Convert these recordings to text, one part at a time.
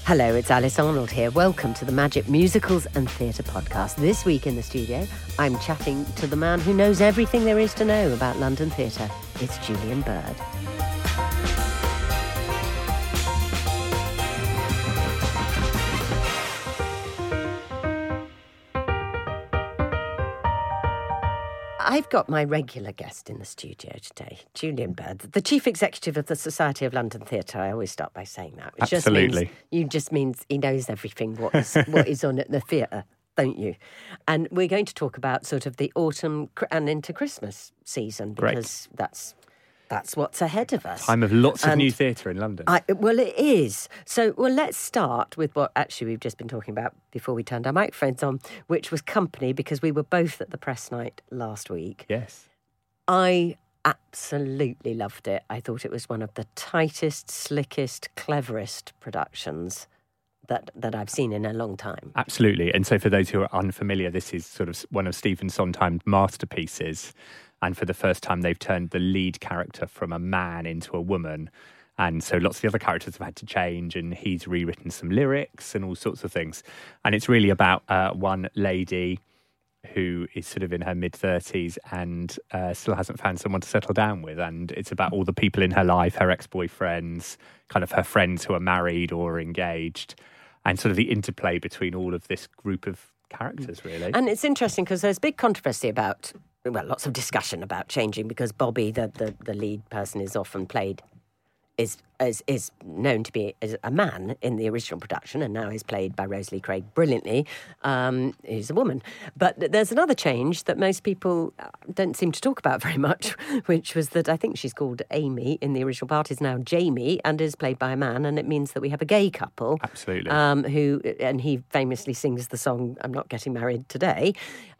Hello, it's Alice Arnold here. Welcome to the Magic Musicals and Theatre podcast. This week in the studio, I'm chatting to the man who knows everything there is to know about London theatre. It's Julian Bird. I've got my regular guest in the studio today, Julian Bird, the Chief Executive of the Society of London Theatre. I always start by saying that. Which Absolutely. just means he knows everything, what is on at the theatre, don't you? And we're going to talk about sort of the autumn and into Christmas season, because that's what's ahead of us. Time of lots of new theatre in London. Well, it is. So, let's start with what actually we've just been talking about before we turned our microphones on, which was Company, because we were both at the press night last week. Yes. I absolutely loved it. I thought it was one of the tightest, slickest, cleverest productions that I've seen in a long time. Absolutely. And so for those who are unfamiliar, this is sort of one of Stephen Sondheim's masterpieces. And for the first time, they've turned the lead character from a man into a woman. And so lots of the other characters have had to change, and he's rewritten some lyrics and all sorts of things. And it's really about one lady who is sort of in her mid-30s and still hasn't found someone to settle down with. And it's about all the people in her life, her ex-boyfriends, kind of her friends who are married or engaged, and sort of the interplay between all of this group of characters, really. And it's interesting because there's big controversy about, lots of discussion about changing, because Bobby, the lead person, is often played, is known to be as a man in the original production, and now is played by Rosalie Craig brilliantly, who's a woman. But there's another change that most people don't seem to talk about very much, which was that I think she's called Amy in the original part, is now Jamie, and is played by a man, and it means that we have a gay couple. Absolutely. And he famously sings the song "I'm Not Getting Married Today,"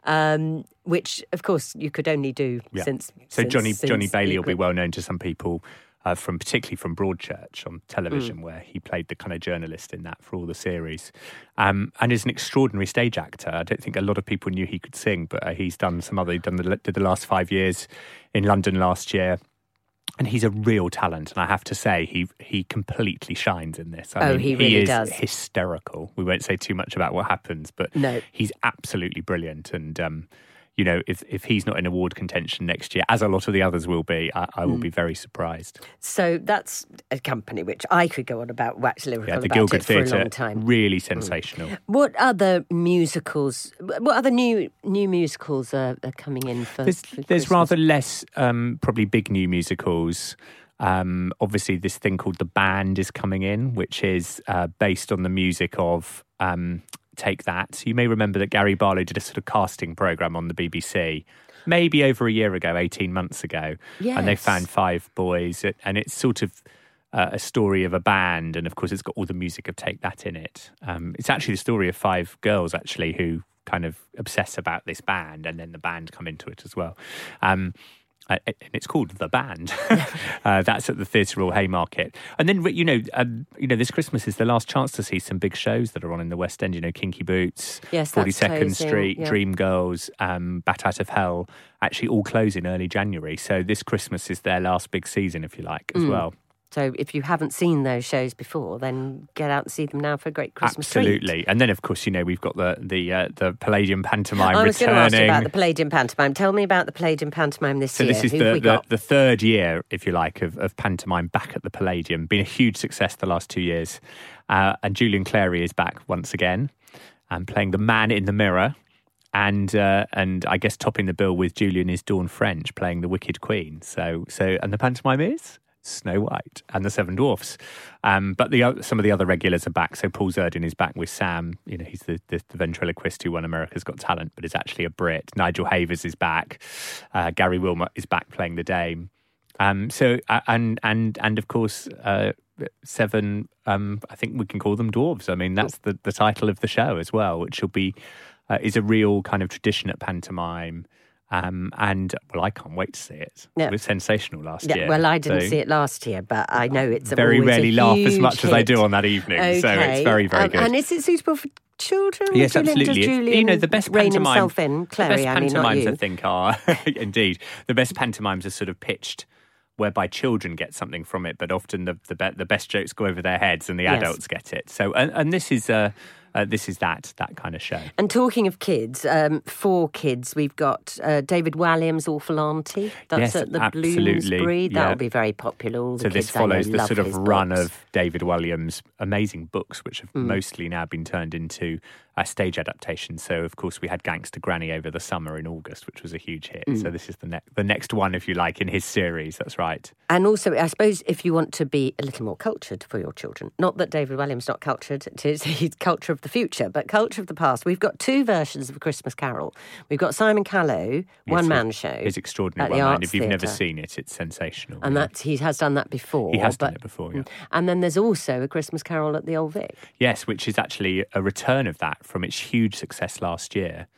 which, of course, you could only do since... So Johnny Bailey will be well known to some people, particularly from Broadchurch on television, where he played the kind of journalist in that for all the series, and is an extraordinary stage actor. I don't think a lot of people knew he could sing, but he's done some other. He did the last 5 years in London last year, and he's a real talent. And I have to say, he completely shines in this. I mean, he really does. Hysterical. We won't say too much about what happens, but he's absolutely brilliant. And you know, if he's not in award contention next year, as a lot of the others will be, I will be very surprised. So that's a company which I could go on about, wax lyrical the about Gielgud it for Theatre, a long time. Really sensational. What other musicals, what other new musicals are coming in for There's Christmas? rather less, probably big new musicals. Obviously, this thing called The Band is coming in, which is based on the music of... Take That. You may remember that Gary Barlow did a sort of casting programme on the BBC maybe over a year ago, 18 months ago. Yes. And they found 5 boys, and it's sort of a story of a band, and of course it's got all the music of Take That in it. It's actually the story of 5 girls, actually, who kind of obsess about this band, and then the band come into it as well. And it's called The Band. That's at the Theatre Royal Haymarket. And then, this Christmas is the last chance to see some big shows that are on in the West End. You know, Kinky Boots, 42nd Street, Dreamgirls, Bat Out of Hell, actually all close in early January. So this Christmas is their last big season, if you like, as well. So if you haven't seen those shows before, then get out and see them now for a great Christmas Absolutely. treat. And then, of course, we've got the Palladium Pantomime returning. I was going to ask you about the Palladium Pantomime. Tell me about the Palladium Pantomime this year. So this is the third year, if you like, of pantomime back at the Palladium. Been a huge success the last 2 years. And Julian Clary is back once again, playing the man in the mirror. And I guess topping the bill with Julian is Dawn French playing the Wicked Queen. So and the pantomime is Snow White and the Seven Dwarfs. But some of the other regulars are back. So Paul Zerdin is back with Sam. He's the ventriloquist who won America's Got Talent, but is actually a Brit. Nigel Havers is back. Gary Wilmot is back playing the Dame. And of course, 7. I think we can call them dwarves. I mean, that's the title of the show as well, which will be is a real kind of tradition at pantomime. I can't wait to see it. Yeah. It was sensational last year. Well, I didn't see it last year, but I know it's very rarely laugh as much hit. as I do on that evening. Okay. So it's very, very good. And is it suitable for children? Yes, Julian, absolutely. Does Julian the best rein pantomime, himself in? Clary, the best pantomimes, not you. I think, are indeed the best pantomimes are sort of pitched whereby children get something from it, but often the best jokes go over their heads and the Yes. adults get it. So, and this is that kind of show. And talking of kids, for kids, we've got David Walliams' Awful Auntie. That's Yes, at the absolutely. Bloomsbury. Yeah. That'll be very popular. All the So kids this I know follows the love sort of his run books. of David Walliams' amazing books, which have mostly now been turned into stage adaptations. So, of course, we had Gangster Granny over the summer in August, which was a huge hit. So this is the next one, if you like, in his series. That's right. And also, I suppose, if you want to be a little more cultured for your children, not that David Walliams' not cultured, he's culture of the future, but culture of the past. We've got two versions of A Christmas Carol. We've got Simon Callow, one-man show. His extraordinary at the one-man. Arts If you've never Theatre. seen it, it's sensational. And he has done that before. He has done it before, yeah. And then there's also A Christmas Carol at the Old Vic. Yes, which is actually a return of that from its huge success last year,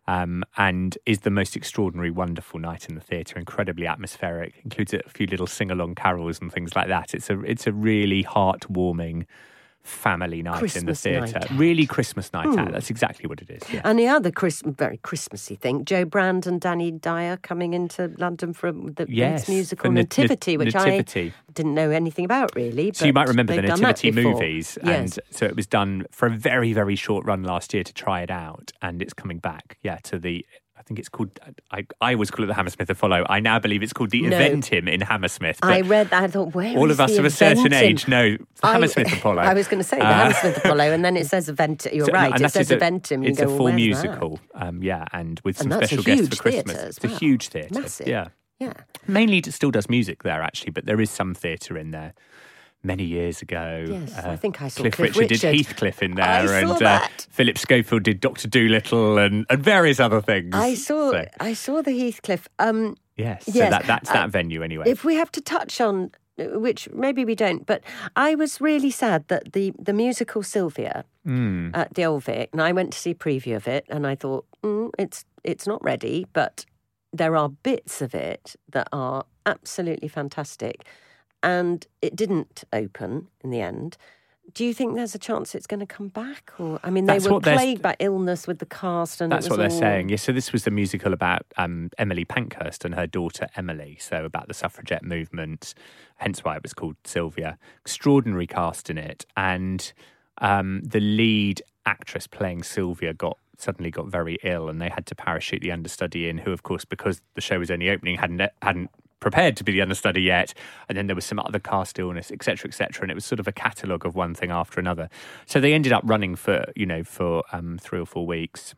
and is the most extraordinary, wonderful night in the theatre. Incredibly atmospheric, includes a few little sing-along carols and things like that. It's a really heartwarming family night Christmas in the night theatre. out. Really Christmas night out. That's exactly what it is. Yeah. And the other very Christmassy thing, Joe Brand and Danny Dyer coming into London for the Yes, musical for Nativity, which Nativity. I didn't know anything about, really. So you but might remember the they've done that Nativity before. movies, Yes. and so it was done for a very, very short run last year to try it out, and it's coming back, to the. I think it's called. I always call it the Hammersmith Apollo. I now believe it's called the No. Eventim in Hammersmith. But I read that. I thought, where all is of us the of a certain Eventim? age know the Hammersmith Apollo. I was going to say the Hammersmith Apollo, and then it says Eventim. You're right. And It that says is Eventim. It's You a go, full well, where's musical, and with some And that's a special guests huge for Christmas. theatre as It's a well. huge theatre. Massive. Yeah. Yeah. Mainly it still does music there, actually, but there is some theatre in there. Many years ago, Yes, I think I saw Cliff Cliff Richard did Richard. Heathcliff in there, I saw and that. Philip Schofield did Dr. Dolittle, and various other things. I saw So, the Heathcliff. yes, so yes, that's that venue anyway. If we have to touch on, which maybe we don't, but I was really sad that the musical Sylvia at the Old Vic, and I went to see a preview of it, and I thought it's not ready, but there are bits of it that are absolutely fantastic, and it didn't open in the end. Do you think there's a chance it's going to come back? Or they That's were what they're- plagued by illness with the cast, and That's it was what they're all- saying. Yeah, so this was the musical about Emily Pankhurst and her daughter Emily, so about the suffragette movement, hence why it was called Sylvia. Extraordinary cast in it, and the lead actress playing Sylvia suddenly got very ill, and they had to parachute the understudy in, who, of course, because the show was only opening, hadn't prepared to be the understudy yet, and then there was some other cast illness, etc., and it was sort of a catalogue of one thing after another. So they ended up running for 3 weeks,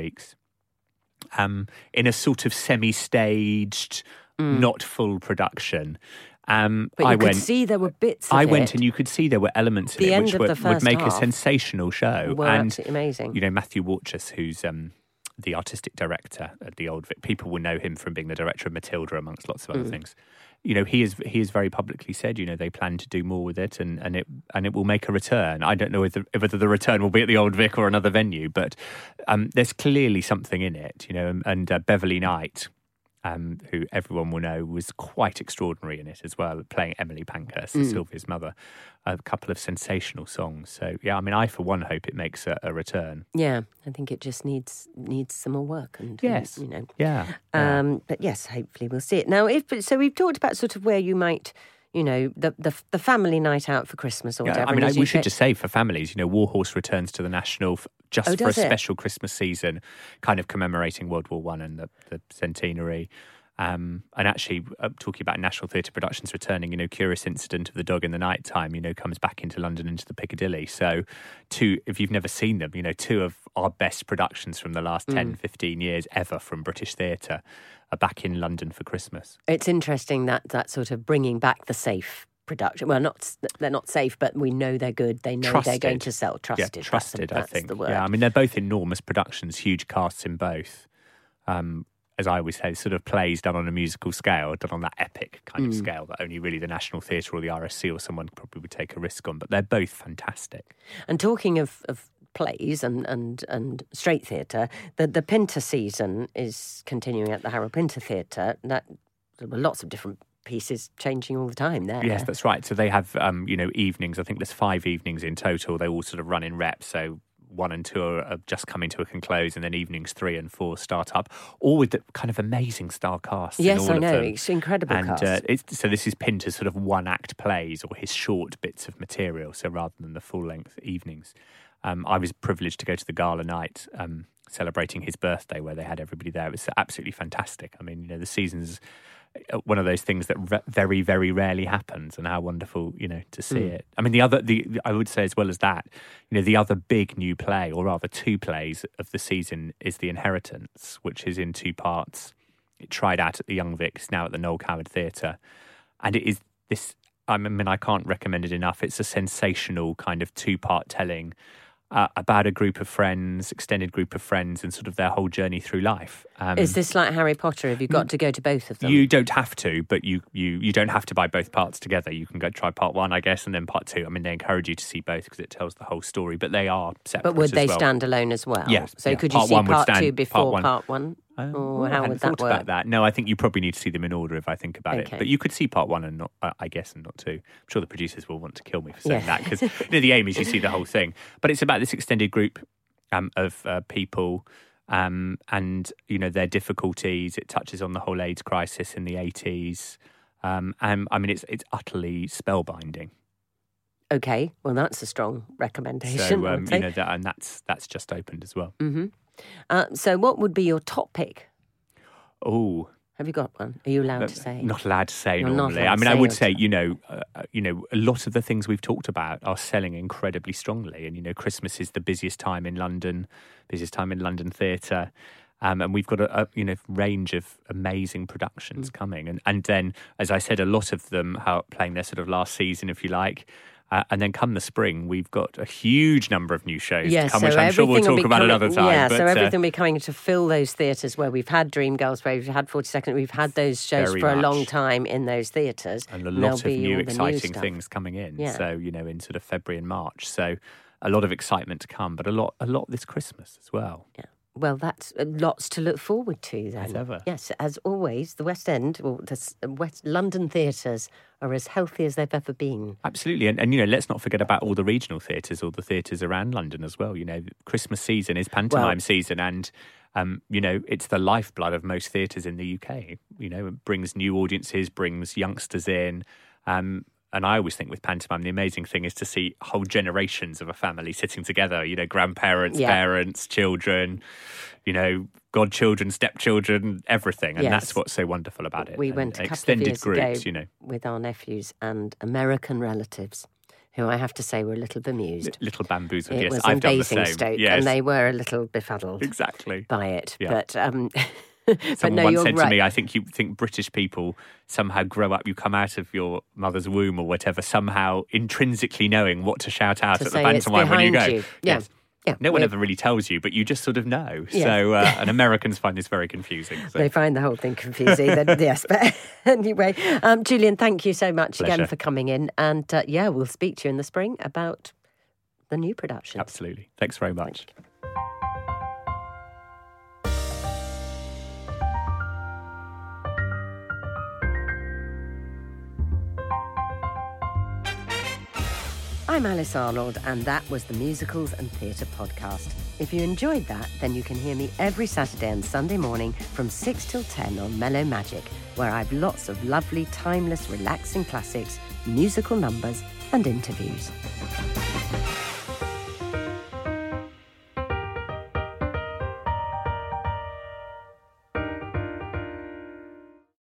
in a sort of semi-staged, not full production. But you could see there were bits of I it. went and you could see there were elements in The it end which of the would first make a half sensational show. were And absolutely amazing. Matthew Warchus, who's the artistic director at the Old Vic, people will know him from being the director of Matilda, amongst lots of other things. He has very publicly said, they plan to do more with it, and it will make a return. I don't know whether the return will be at the Old Vic or another venue, but there's clearly something in it, and Beverly Knight, who everyone will know, was quite extraordinary in it as well, playing Emily Pankhurst, Sylvia's mother. A couple of sensational songs. So, yeah, I for one hope it makes a return. Yeah, I think it just needs some more work. And Yes. Yeah. But yes, hopefully we'll see it. Now, so we've talked about sort of where you might, the family night out for Christmas or whatever. and as we you should say- just say for families, Warhorse returns to the National just for a does it? special Christmas season, kind of commemorating World War I and the centenary. And actually, talking about National Theatre Productions returning, Curious Incident of the Dog in the Night Time, comes back into London, into the Piccadilly. So, if you've never seen them, two of our best productions from the last 10, 15 years ever from British theatre are back in London for Christmas. It's interesting that sort of bringing back the safe production. Well, they're not safe, but we know they're good. They know they're going to sell. Trusted. Yeah, trusted, that's I think. the word. Yeah, they're both enormous productions, huge casts in both. As I always say, sort of plays done on a musical scale, done on that epic kind of scale that only really the National Theatre or the RSC or someone probably would take a risk on. But they're both fantastic. And talking of plays and straight theatre, the Pinter season is continuing at the Harold Pinter Theatre. There were lots of different pieces changing all the time there. Yes, that's right. So they have, evenings. I think there's 5 evenings in total. They all sort of run in reps. So 1 and 2 are just coming to a conclusion, and then evenings 3 and 4 start up, all with the kind of amazing star casts. Yes, in all I of know. them. It's incredible cast. So this is Pinter's sort of one-act plays or his short bits of material, so rather than the full-length evenings. I was privileged to go to the gala night celebrating his birthday where they had everybody there. It was absolutely fantastic. I mean, the season's one of those things that very, very rarely happens, and how wonderful, to see it. I mean, I would say as well as that, the other big new play, or rather 2 plays of the season, is The Inheritance, which is in 2 parts. It tried out at the Young Vic, now at the Noel Coward Theatre. And it is this, I mean, I can't recommend it enough. It's a sensational kind of 2-part telling about a group of friends, extended group of friends, and sort of their whole journey through life. Is this like Harry Potter? Have you got to go to both of them? You don't have to, but you don't have to buy both parts together. You can go try part 1, I guess, and then part 2. I mean, they encourage you to see both because it tells the whole story, but they are separate. But would they stand alone as well? Yes. So could you see part 2 before part 1? Or how would that work? About that. No, I think you probably need to see them in order if I think about it. But you could see part 1 and not, I guess, and not 2. I'm sure the producers will want to kill me for saying that because the aim is you see the whole thing. But it's about this extended group of people and their difficulties. It touches on the whole AIDS crisis in the 80s. And I mean, it's utterly spellbinding. Okay, well, that's a strong recommendation. So and that's just opened as well. Mm-hmm. So what would be your top pick? Oh, have you got one? Are you allowed to say? Not allowed to say normally. I mean, I would say, a lot of the things we've talked about are selling incredibly strongly. And, Christmas is the busiest time in London theatre. And we've got a range of amazing productions coming. And then, as I said, a lot of them are playing their sort of last season, if you like. And then come the spring, we've got a huge number of new shows to come, which I'm sure we'll talk about another time. Yeah, so everything will be coming to fill those theatres where we've had Dreamgirls, where we've had 42nd, we've had those shows for a long time in those theatres. And a lot of new exciting things coming in. Yeah. So, in sort of February and March. So a lot of excitement to come, but a lot this Christmas as well. Yeah. Well, that's lots to look forward to then. As ever. Yes, as always, the West End, or the West London theatres are as healthy as they've ever been. Absolutely. And let's not forget about all the regional theatres, all the theatres around London as well. Christmas season is pantomime season and, it's the lifeblood of most theatres in the UK. It brings new audiences, brings youngsters in. And I always think with pantomime, the amazing thing is to see whole generations of a family sitting together, grandparents, parents, children, godchildren, stepchildren, everything. And that's what's so wonderful about it. We went a couple of years ago with our nephews and American relatives, who I have to say were a little bemused. Little bamboozled, yes. I've done the same. And they were a little befuddled by it. Yeah. But... Someone once said to me, I think you think British people somehow grow up, you come out of your mother's womb or whatever, somehow intrinsically knowing what to shout out at the pantomime when you go. Yeah. Yes. Yeah. No one ever really tells you, but you just sort of know. Yeah. So, and Americans find this very confusing. So. They find the whole thing confusing. Yes, but anyway, Julian, thank you so much again for coming in. And we'll speak to you in the spring about the new production. Absolutely. Thanks very much. I'm Alice Arnold, and that was the Musicals and Theatre podcast. If you enjoyed that, then you can hear me every Saturday and Sunday morning from 6 till 10 on Mellow Magic, where I've lots of lovely, timeless, relaxing classics, musical numbers, and interviews.